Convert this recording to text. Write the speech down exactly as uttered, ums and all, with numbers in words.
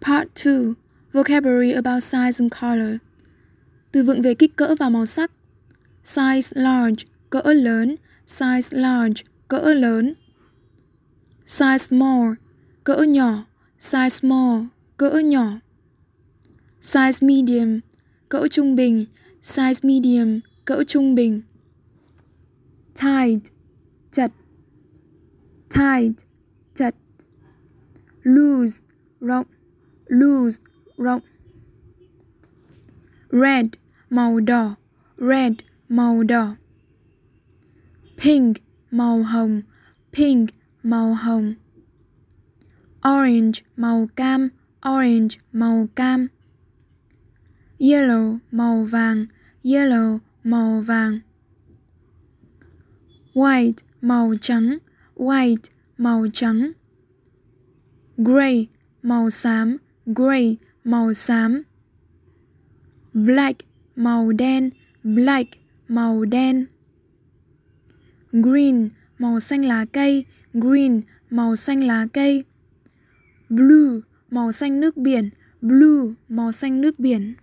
Part two. Vocabulary about size and color. Từ vựng về kích cỡ và màu sắc. Size large, cỡ lớn. Size large, cỡ lớn. Size small, cỡ nhỏ. Size small, cỡ nhỏ. Size medium, cỡ trung bình. Size medium, cỡ trung bình. Tight, chặt. Tight, chặt. Loose, rộng. Loose, rộng. Red, màu đỏ. Red, màu đỏ. Pink, màu hồng. Pink, màu hồng. Orange, màu cam. Orange, màu cam. Yellow, màu vàng. Yellow, màu vàng. White, màu trắng. White, màu trắng. Gray, màu xám. Gray, màu xám. Black, màu đen. Black, màu đen. Green, màu xanh lá cây. Green, màu xanh lá cây. Blue, màu xanh nước biển. Blue, màu xanh nước biển.